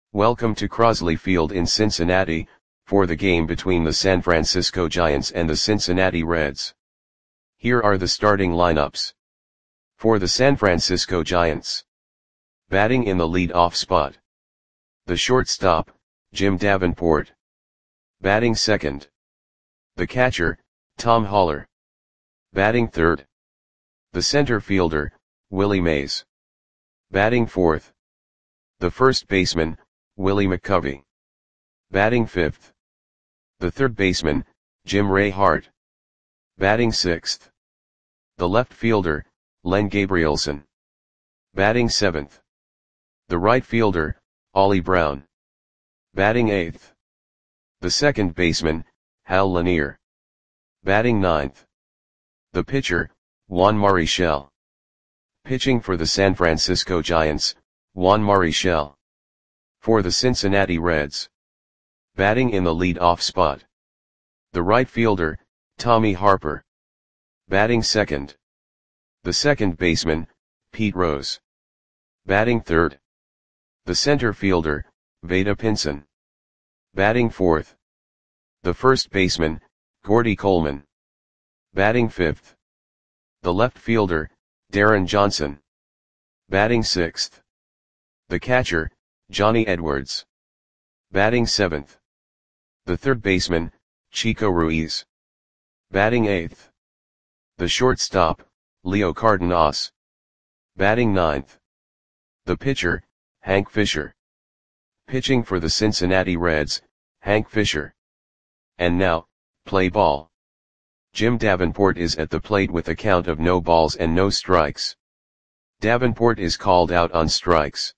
Welcome to Crosley Field in Cincinnati, for the game between the San Francisco Giants and the Cincinnati Reds. Here are the starting lineups. For the San Francisco Giants. Batting in the lead-off spot. The shortstop, Jim Davenport. Batting second. The catcher, Tom Haller. Batting third. The center fielder, Willie Mays. Batting fourth. The first baseman, Willie McCovey. Batting fifth. The third baseman, Jim Ray Hart. Batting sixth. The left fielder, Len Gabrielson. Batting seventh. The right fielder, Ollie Brown. Batting eighth. The second baseman, Hal Lanier. Batting ninth. The pitcher, Juan Marichal. Pitching for the San Francisco Giants, Juan Marichal. For the Cincinnati Reds. Batting in the lead-off spot. The right fielder, Tommy Harper. Batting second. The second baseman, Pete Rose. Batting third. The center fielder, Vada Pinson. Batting fourth. The first baseman, Gordy Coleman. Batting fifth. The left fielder, Darren Johnson. Batting sixth. The catcher, Johnny Edwards. Batting seventh. The third baseman, Chico Ruiz. Batting eighth. The shortstop, Leo Cardenas. Batting ninth. The pitcher, Hank Fisher. Pitching for the Cincinnati Reds, Hank Fisher. And now, play ball. Jim Davenport is at the plate with a count of no balls and no strikes. Davenport is called out on strikes.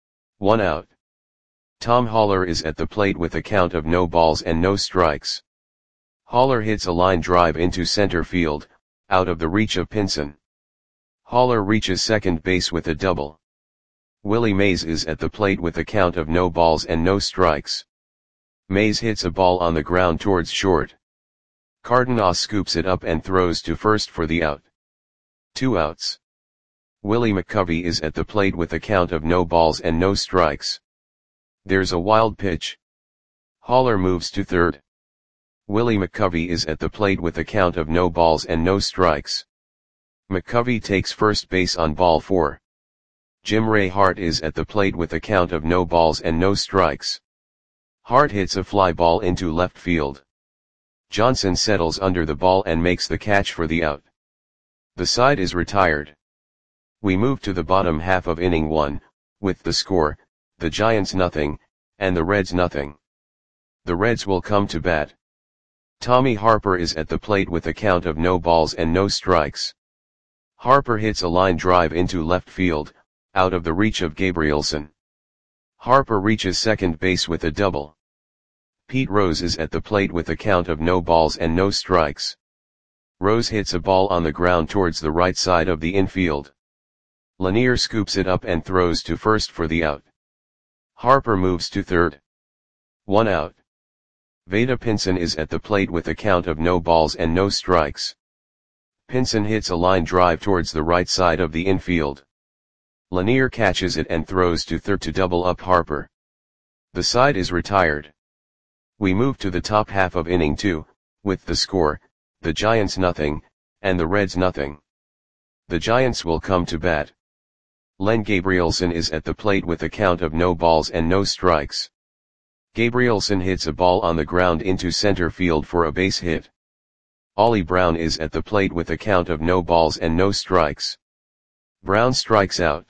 1 out. Tom Haller is at the plate with a count of no balls and no strikes. Haller hits a line drive into center field, out of the reach of Pinson. Haller reaches second base with a double. Willie Mays is at the plate with a count of no balls and no strikes. Mays hits a ball on the ground towards short. Cardenas scoops it up and throws to first for the out. 2 outs. Willie McCovey is at the plate with a count of no balls and no strikes. There's a wild pitch. Haller moves to third. Willie McCovey is at the plate with a count of no balls and no strikes. McCovey takes first base on ball 4. Jim Ray Hart is at the plate with a count of no balls and no strikes. Hart hits a fly ball into left field. Johnson settles under the ball and makes the catch for the out. The side is retired. We move to the bottom half of inning 1, with the score, the Giants nothing, and the Reds nothing. The Reds will come to bat. Tommy Harper is at the plate with a count of no balls and no strikes. Harper hits a line drive into left field, out of the reach of Gabrielson. Harper reaches second base with a double. Pete Rose is at the plate with a count of no balls and no strikes. Rose hits a ball on the ground towards the right side of the infield. Lanier scoops it up and throws to first for the out. Harper moves to third. 1 out. Vada Pinson is at the plate with a count of no balls and no strikes. Pinson hits a line drive towards the right side of the infield. Lanier catches it and throws to third to double up Harper. The side is retired. We move to the top half of inning 2, with the score, the Giants nothing, and the Reds nothing. The Giants will come to bat. Len Gabrielson is at the plate with a count of no balls and no strikes. Gabrielson hits a ball on the ground into center field for a base hit. Ollie Brown is at the plate with a count of no balls and no strikes. Brown strikes out.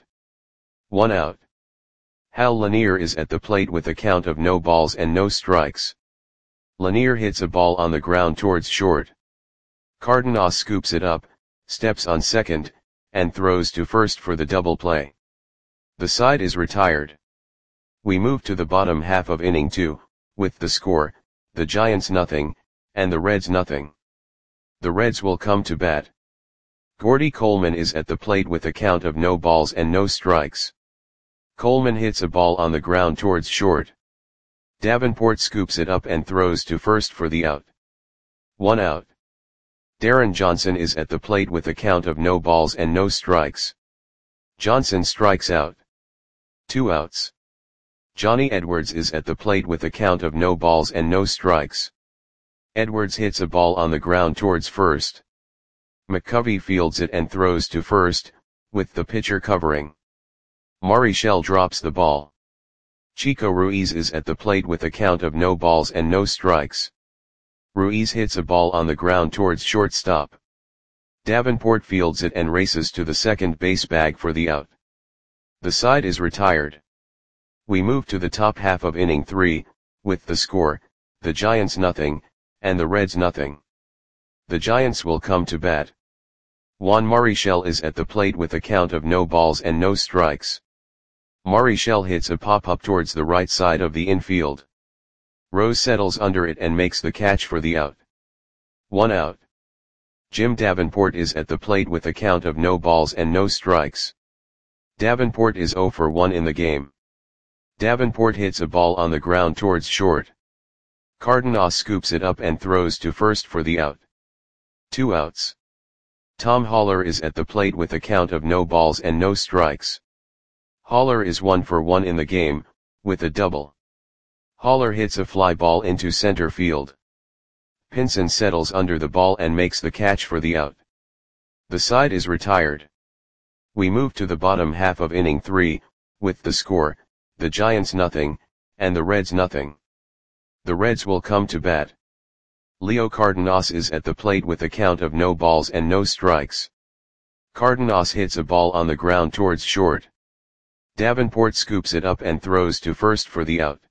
1 out. Hal Lanier is at the plate with a count of no balls and no strikes. Lanier hits a ball on the ground towards short. Cardenas scoops it up, steps on second, and throws to first for the double play. The side is retired. We move to the bottom half of inning 2, with the score, the Giants nothing, and the Reds nothing. The Reds will come to bat. Gordy Coleman is at the plate with a count of no balls and no strikes. Coleman hits a ball on the ground towards short. Davenport scoops it up and throws to first for the out. 1 out. Darren Johnson is at the plate with a count of no balls and no strikes. Johnson strikes out. 2 outs. Johnny Edwards is at the plate with a count of no balls and no strikes. Edwards hits a ball on the ground towards first. McCovey fields it and throws to first, with the pitcher covering. Marichal drops the ball. Chico Ruiz is at the plate with a count of no balls and no strikes. Ruiz hits a ball on the ground towards shortstop. Davenport fields it and races to the second base bag for the out. The side is retired. We move to the top half of inning 3, with the score, the Giants nothing, and the Reds nothing. The Giants will come to bat. Juan Marichal is at the plate with a count of no balls and no strikes. Marichal hits a pop-up towards the right side of the infield. Rose settles under it and makes the catch for the out. 1 out. Jim Davenport is at the plate with a count of no balls and no strikes. Davenport is 0 for 1 in the game. Davenport hits a ball on the ground towards short. Cardenas scoops it up and throws to first for the out. 2 outs. Tom Haller is at the plate with a count of no balls and no strikes. Haller is 1 for 1 in the game, with a double. Haller hits a fly ball into center field. Pinson settles under the ball and makes the catch for the out. The side is retired. We move to the bottom half of inning 3, with the score, the Giants nothing, and the Reds nothing. The Reds will come to bat. Leo Cardenas is at the plate with a count of no balls and no strikes. Cardenas hits a ball on the ground towards short. Davenport scoops it up and throws to first for the out.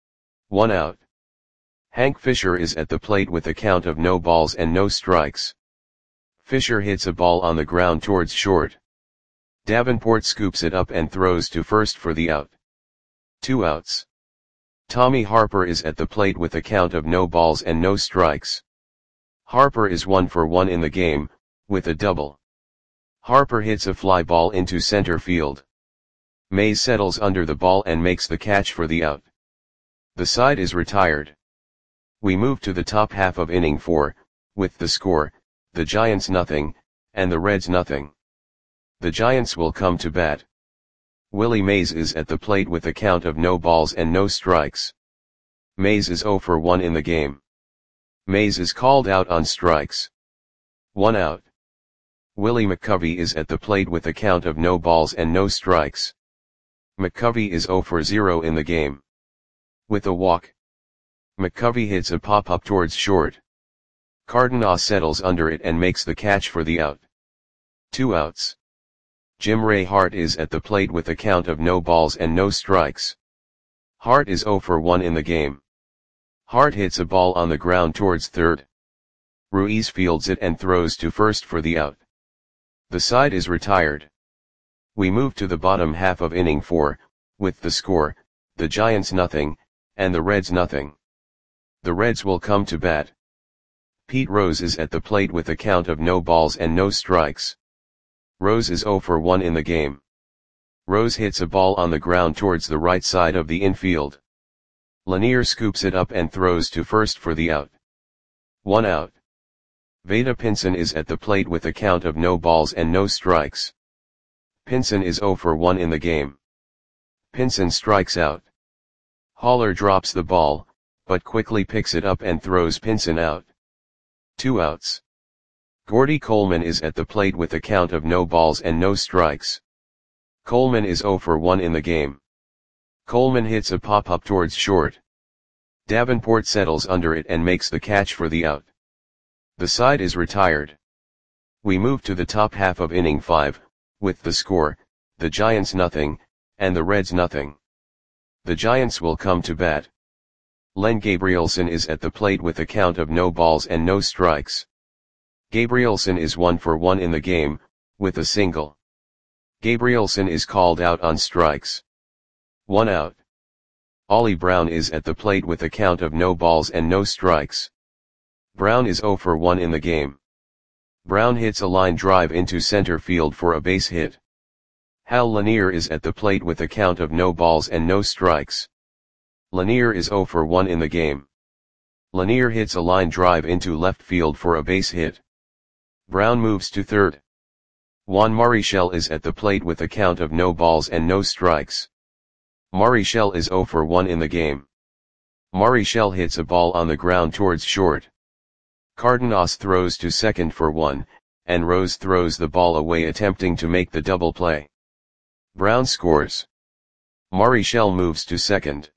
1 out. Hank Fisher is at the plate with a count of no balls and no strikes. Fisher hits a ball on the ground towards short. Davenport scoops it up and throws to first for the out. 2 outs. Tommy Harper is at the plate with a count of no balls and no strikes. Harper is 1 for 1 in the game, with a double. Harper hits a fly ball into center field. Mays settles under the ball and makes the catch for the out. The side is retired. We move to the top half of inning 4, with the score, the Giants nothing, and the Reds nothing. The Giants will come to bat. Willie Mays is at the plate with a count of no balls and no strikes. Mays is 0 for 1 in the game. Mays is called out on strikes. 1 out. Willie McCovey is at the plate with a count of no balls and no strikes. McCovey is 0 for 0 in the game. With a walk. McCovey hits a pop-up towards short. Cardenas settles under it and makes the catch for the out. 2 outs. Jim Ray Hart is at the plate with a count of no balls and no strikes. Hart is 0 for 1 in the game. Hart hits a ball on the ground towards third. Ruiz fields it and throws to first for the out. The side is retired. We move to the bottom half of inning 4, with the score, the Giants nothing, and the Reds nothing. The Reds will come to bat. Pete Rose is at the plate with a count of no balls and no strikes. Rose is 0 for 1 in the game. Rose hits a ball on the ground towards the right side of the infield. Lanier scoops it up and throws to first for the out. 1 out. Vada Pinson is at the plate with a count of no balls and no strikes. Pinson is 0 for 1 in the game. Pinson strikes out. Haller drops the ball, but quickly picks it up and throws Pinson out. 2 outs. Gordy Coleman is at the plate with a count of no balls and no strikes. Coleman is 0 for 1 in the game. Coleman hits a pop-up towards short. Davenport settles under it and makes the catch for the out. The side is retired. We move to the top half of inning 5, with the score, the Giants nothing, and the Reds nothing. The Giants will come to bat. Len Gabrielson is at the plate with a count of no balls and no strikes. Gabrielson is 1 for 1 in the game, with a single. Gabrielson is called out on strikes. 1 out. Ollie Brown is at the plate with a count of no balls and no strikes. Brown is 0 for 1 in the game. Brown hits a line drive into center field for a base hit. Hal Lanier is at the plate with a count of no balls and no strikes. Lanier is 0 for 1 in the game. Lanier hits a line drive into left field for a base hit. Brown moves to third. Juan Marichal is at the plate with a count of no balls and no strikes. Marichal is 0 for 1 in the game. Marichal hits a ball on the ground towards short. Cardenas throws to second for 1, and Rose throws the ball away attempting to make the double play. Brown scores. Marichal moves to second.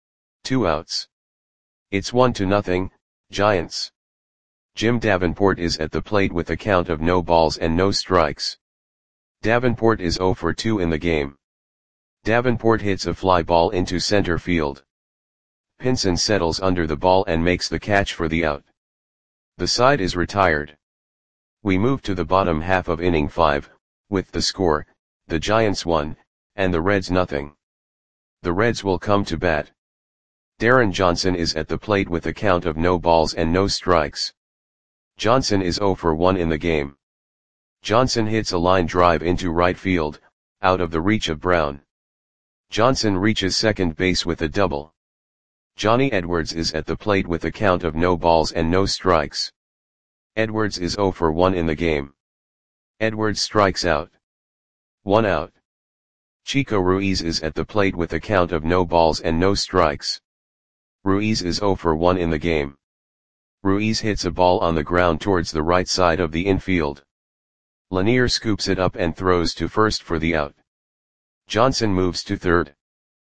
2 outs. It's 1-0, Giants. Jim Davenport is at the plate with a count of no balls and no strikes. Davenport is 0 for 2 in the game. Davenport hits a fly ball into center field. Pinson settles under the ball and makes the catch for the out. The side is retired. We move to the bottom half of inning 5, with the score, the Giants 1, and the Reds 0. The Reds will come to bat. Darren Johnson is at the plate with a count of no balls and no strikes. Johnson is 0 for 1 in the game. Johnson hits a line drive into right field, out of the reach of Brown. Johnson reaches second base with a double. Johnny Edwards is at the plate with a count of no balls and no strikes. Edwards is 0 for 1 in the game. Edwards strikes out. 1 out. Chico Ruiz is at the plate with a count of no balls and no strikes. Ruiz is 0 for 1 in the game. Ruiz hits a ball on the ground towards the right side of the infield. Lanier scoops it up and throws to first for the out. Johnson moves to third.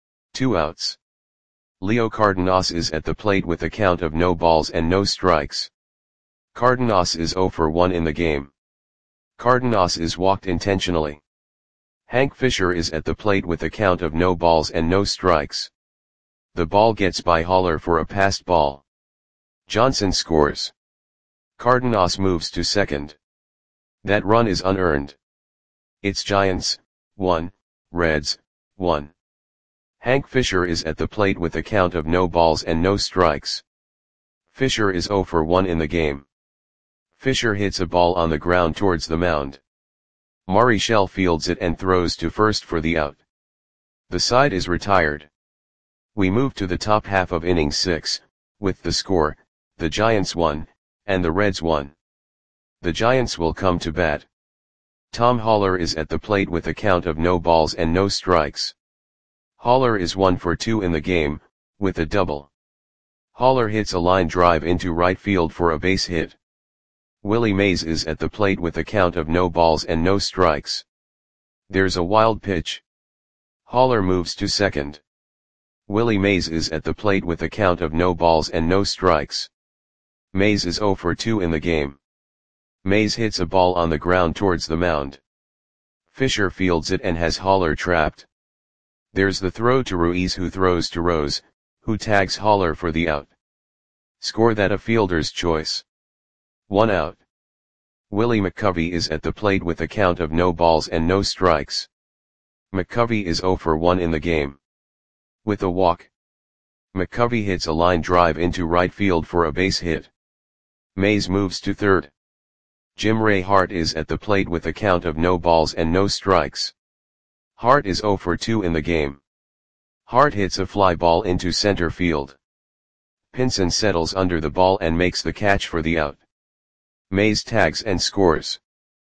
2 outs. Leo Cardenas is at the plate with a count of no balls and no strikes. Cardenas is 0 for 1 in the game. Cardenas is walked intentionally. Hank Fisher is at the plate with a count of no balls and no strikes. The ball gets by Haller for a passed ball. Johnson scores. Cardenas moves to second. That run is unearned. It's Giants 1, Reds 1. Hank Fisher is at the plate with a count of no balls and no strikes. Fisher is 0 for 1 in the game. Fisher hits a ball on the ground towards the mound. Marichal fields it and throws to first for the out. The side is retired. We move to the top half of inning 6, with the score, the Giants 1, and the Reds 1. The Giants will come to bat. Tom Haller is at the plate with a count of no balls and no strikes. Haller is 1 for 2 in the game, with a double. Haller hits a line drive into right field for a base hit. Willie Mays is at the plate with a count of no balls and no strikes. There's a wild pitch. Haller moves to second. Willie Mays is at the plate with a count of no balls and no strikes. Mays is 0 for 2 in the game. Mays hits a ball on the ground towards the mound. Fisher fields it and has Haller trapped. There's the throw to Ruiz, who throws to Rose, who tags Haller for the out. Score that a fielder's choice. 1 out. Willie McCovey is at the plate with a count of no balls and no strikes. McCovey is 0 for 1 in the game. With a walk. McCovey hits a line drive into right field for a base hit. Mays moves to third. Jim Ray Hart is at the plate with a count of no balls and no strikes. Hart is 0 for 2 in the game. Hart hits a fly ball into center field. Pinson settles under the ball and makes the catch for the out. Mays tags and scores.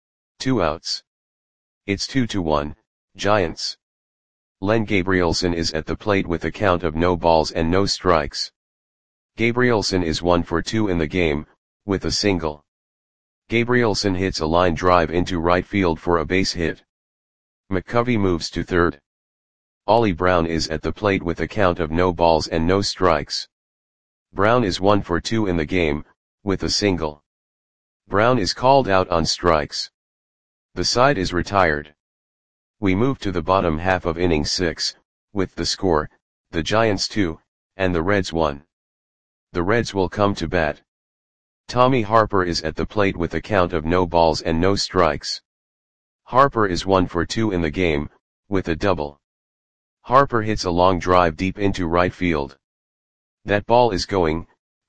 2 outs. It's 2-1, Giants. Len Gabrielson is at the plate with a count of no balls and no strikes. Gabrielson is 1 for 2 in the game, with a single. Gabrielson hits a line drive into right field for a base hit. McCovey moves to third. Ollie Brown is at the plate with a count of no balls and no strikes. Brown is 1 for 2 in the game, with a single. Brown is called out on strikes. The side is retired. We move to the bottom half of inning 6, with the score, the Giants 2, and the Reds 1. The Reds will come to bat. Tommy Harper is at the plate with a count of no balls and no strikes. Harper is 1 for 2 in the game, with a double. Harper hits a long drive deep into right field. That ball is gone.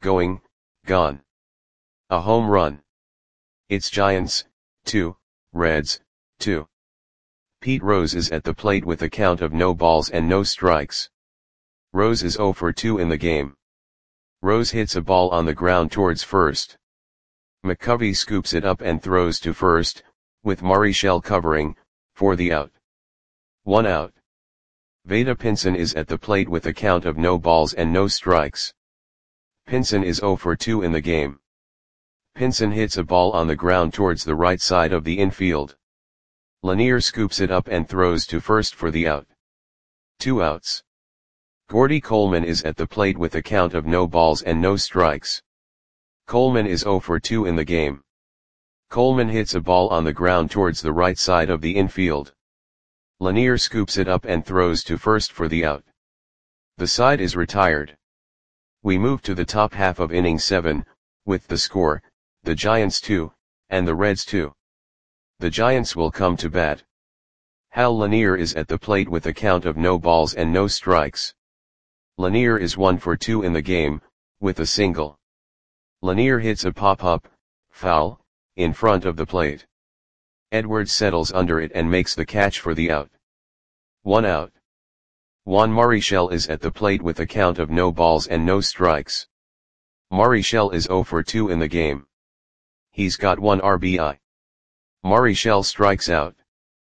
A home run. It's Giants 2, Reds 2. Pete Rose is at the plate with a count of no balls and no strikes. Rose is 0 for 2 in the game. Rose hits a ball on the ground towards first. McCovey scoops it up and throws to first, with Marichal covering, for the out. 1 out. Veda Pinson is at the plate with a count of no balls and no strikes. Pinson is 0 for 2 in the game. Pinson hits a ball on the ground towards the right side of the infield. Lanier scoops it up and throws to first for the out. 2 outs. Gordy Coleman is at the plate with a count of no balls and no strikes. Coleman is 0 for 2 in the game. Coleman hits a ball on the ground towards the right side of the infield. Lanier scoops it up and throws to first for the out. The side is retired. We move to the top half of inning 7, with the score, the Giants 2, and the Reds 2. The Giants will come to bat. Hal Lanier is at the plate with a count of no balls and no strikes. Lanier is 1 for 2 in the game, with a single. Lanier hits a pop-up, foul, in front of the plate. Edwards settles under it and makes the catch for the out. 1 out. Juan Marichal is at the plate with a count of no balls and no strikes. Marichal is 0 for 2 in the game. He's got 1 RBI. Marichal strikes out.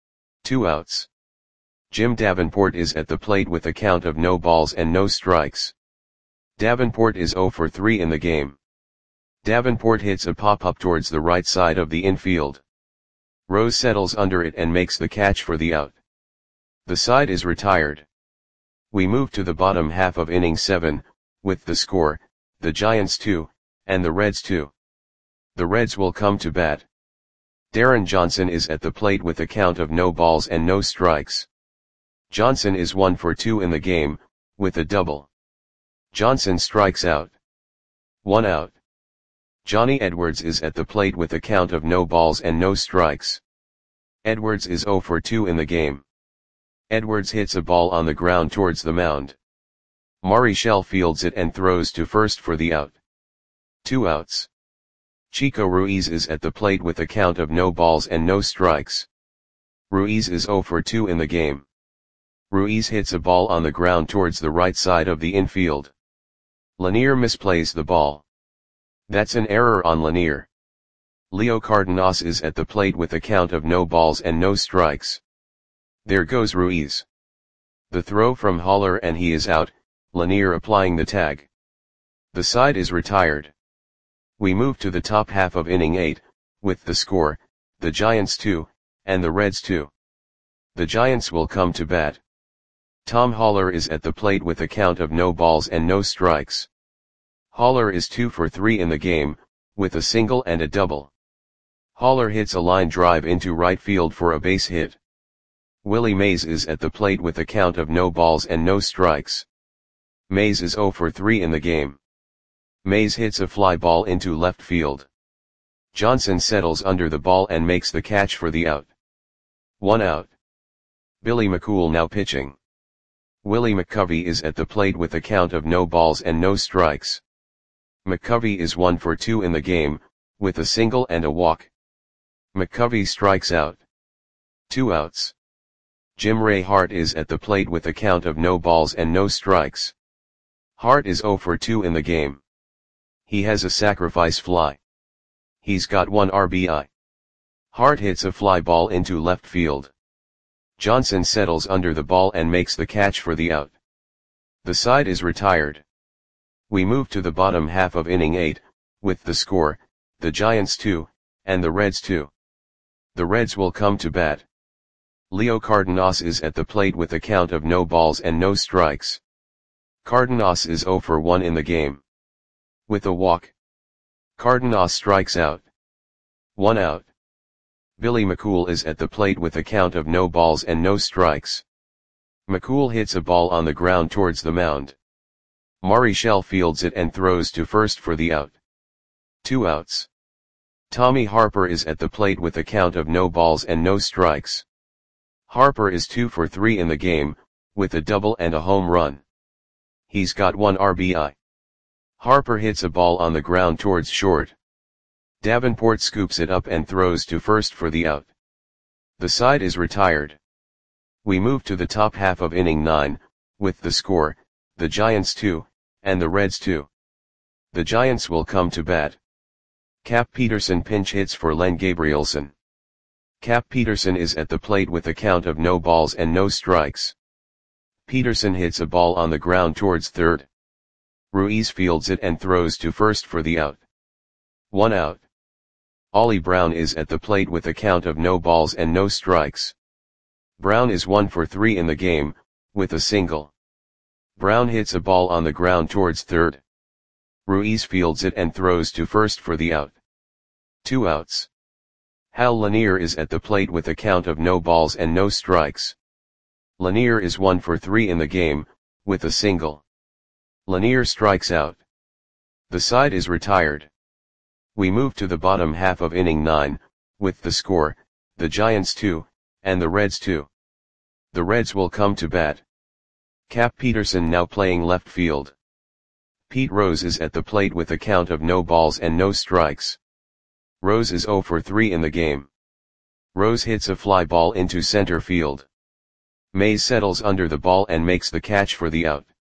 2 outs. Jim Davenport is at the plate with a count of no balls and no strikes. Davenport is 0 for 3 in the game. Davenport hits a pop-up towards the right side of the infield. Rose settles under it and makes the catch for the out. The side is retired. We move to the bottom half of inning 7, with the score, the Giants 2, and the Reds 2. The Reds will come to bat. Darren Johnson is at the plate with a count of no balls and no strikes. Johnson is 1 for 2 in the game, with a double. Johnson strikes out. 1 out. Johnny Edwards is at the plate with a count of no balls and no strikes. Edwards is 0 for 2 in the game. Edwards hits a ball on the ground towards the mound. Marichal fields it and throws to first for the out. 2 outs. Chico Ruiz is at the plate with a count of no balls and no strikes. Ruiz is 0 for 2 in the game. Ruiz hits a ball on the ground towards the right side of the infield. Lanier misplays the ball. That's an error on Lanier. Leo Cardenas is at the plate with a count of no balls and no strikes. There goes Ruiz. The throw from Haller and he is out, Lanier applying the tag. The side is retired. We move to the top half of inning 8, with the score, the Giants 2, and the Reds 2. The Giants will come to bat. Tom Haller is at the plate with a count of no balls and no strikes. Haller is 2 for 3 in the game, with a single and a double. Haller hits a line drive into right field for a base hit. Willie Mays is at the plate with a count of no balls and no strikes. Mays is 0 for 3 in the game. Mays hits a fly ball into left field. Johnson settles under the ball and makes the catch for the out. 1 out. Billy McCool now pitching. Willie McCovey is at the plate with a count of no balls and no strikes. McCovey is 1 for 2 in the game, with a single and a walk. McCovey strikes out. 2 outs. Jim Ray Hart is at the plate with a count of no balls and no strikes. Hart is 0 for 2 in the game. He has a sacrifice fly. He's got 1 RBI. Hart hits a fly ball into left field. Johnson settles under the ball and makes the catch for the out. The side is retired. We move to the bottom half of inning 8, with the score, the Giants 2, and the Reds 2. The Reds will come to bat. Leo Cardenas is at the plate with a count of no balls and no strikes. Cardenas is 0 for 1 in the game. With a walk. Cardenas strikes out. 1 out. Billy McCool is at the plate with a count of no balls and no strikes. McCool hits a ball on the ground towards the mound. Marichal fields it and throws to first for the out. 2 outs. Tommy Harper is at the plate with a count of no balls and no strikes. Harper is 2 for 3 in the game, with a double and a home run. He's got 1 RBI. Harper hits a ball on the ground towards short. Davenport scoops it up and throws to first for the out. The side is retired. We move to the top half of inning 9, with the score, the Giants 2, and the Reds 2. The Giants will come to bat. Cap Peterson pinch hits for Len Gabrielson. Cap Peterson is at the plate with a count of no balls and no strikes. Peterson hits a ball on the ground towards third. Ruiz fields it and throws to first for the out. 1 out. Ollie Brown is at the plate with a count of no balls and no strikes. Brown is 1 for 3 in the game, with a single. Brown hits a ball on the ground towards third. Ruiz fields it and throws to first for the out. 2 outs. Hal Lanier is at the plate with a count of no balls and no strikes. Lanier is 1 for 3 in the game, with a single. Lanier strikes out. The side is retired. We move to the bottom half of inning 9, with the score, the Giants 2, and the Reds 2. The Reds will come to bat. Cap Peterson now playing left field. Pete Rose is at the plate with a count of no balls and no strikes. Rose is 0 for 3 in the game. Rose hits a fly ball into center field. Mays settles under the ball and makes the catch for the out.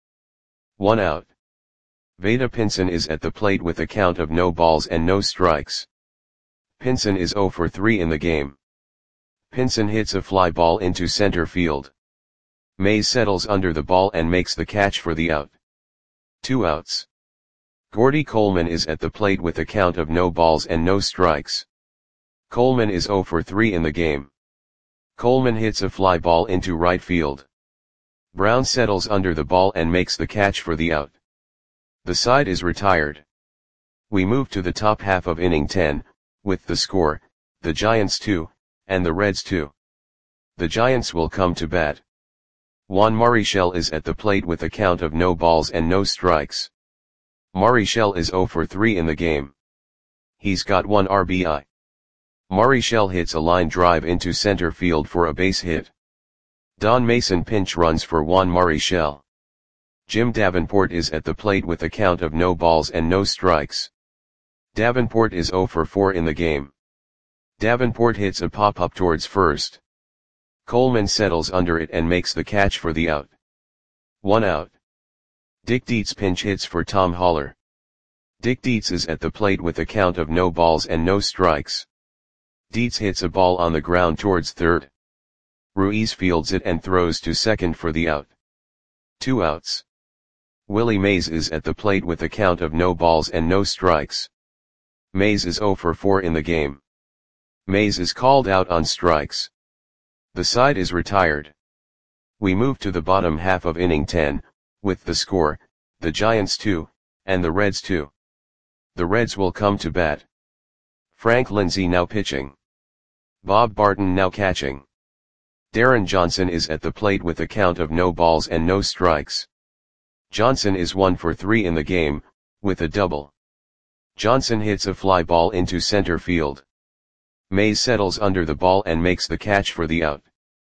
1 out. Vada Pinson is at the plate with a count of no balls and no strikes. Pinson is 0 for 3 in the game. Pinson hits a fly ball into center field. Mays settles under the ball and makes the catch for the out. 2 outs. Gordy Coleman is at the plate with a count of no balls and no strikes. Coleman is 0 for 3 in the game. Coleman hits a fly ball into right field. Brown settles under the ball and makes the catch for the out. The side is retired. We move to the top half of inning 10, with the score, the Giants 2, and the Reds 2. The Giants will come to bat. Juan Marichal is at the plate with a count of no balls and no strikes. Marichal is 0 for 3 in the game. He's got 1 RBI. Marichal hits a line drive into center field for a base hit. Don Mason pinch runs for Juan Marichal. Jim Davenport is at the plate with a count of no balls and no strikes. Davenport is 0 for 4 in the game. Davenport hits a pop-up towards first. Coleman settles under it and makes the catch for the out. 1 out. Dick Dietz pinch hits for Tom Haller. Dick Dietz is at the plate with a count of no balls and no strikes. Dietz hits a ball on the ground towards third. Ruiz fields it and throws to second for the out. 2 outs. Willie Mays is at the plate with a count of no balls and no strikes. Mays is 0 for 4 in the game. Mays is called out on strikes. The side is retired. We move to the bottom half of inning 10, with the score, the Giants 2, and the Reds 2. The Reds will come to bat. Frank Lindsay now pitching. Bob Barton now catching. Darren Johnson is at the plate with a count of no balls and no strikes. Johnson is 1 for 3 in the game, with a double. Johnson hits a fly ball into center field. Mays settles under the ball and makes the catch for the out.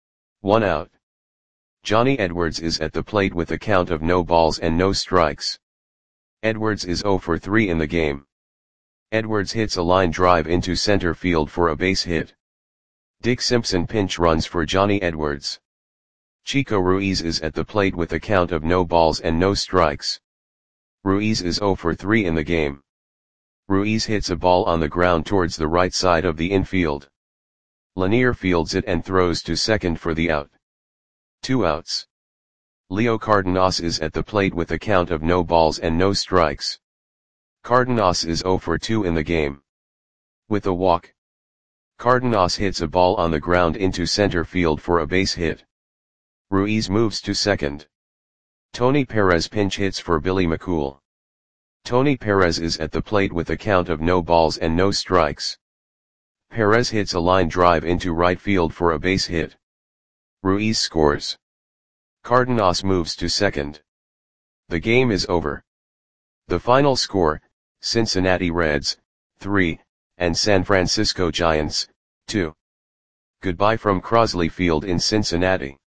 1 out. Johnny Edwards is at the plate with a count of no balls and no strikes. Edwards is 0 for 3 in the game. Edwards hits a line drive into center field for a base hit. Dick Simpson pinch runs for Johnny Edwards. Chico Ruiz is at the plate with a count of no balls and no strikes. Ruiz is 0 for 3 in the game. Ruiz hits a ball on the ground towards the right side of the infield. Lanier fields it and throws to second for the out. 2 outs. Leo Cardenas is at the plate with a count of no balls and no strikes. Cardenas is 0 for 2 in the game. With a walk. Cardenas hits a ball on the ground into center field for a base hit. Ruiz moves to second. Tony Perez pinch hits for Billy McCool. Tony Perez is at the plate with a count of no balls and no strikes. Perez hits a line drive into right field for a base hit. Ruiz scores. Cardenas moves to second. The game is over. The final score, Cincinnati Reds, 3, and San Francisco Giants, 2. Goodbye from Crosley Field in Cincinnati.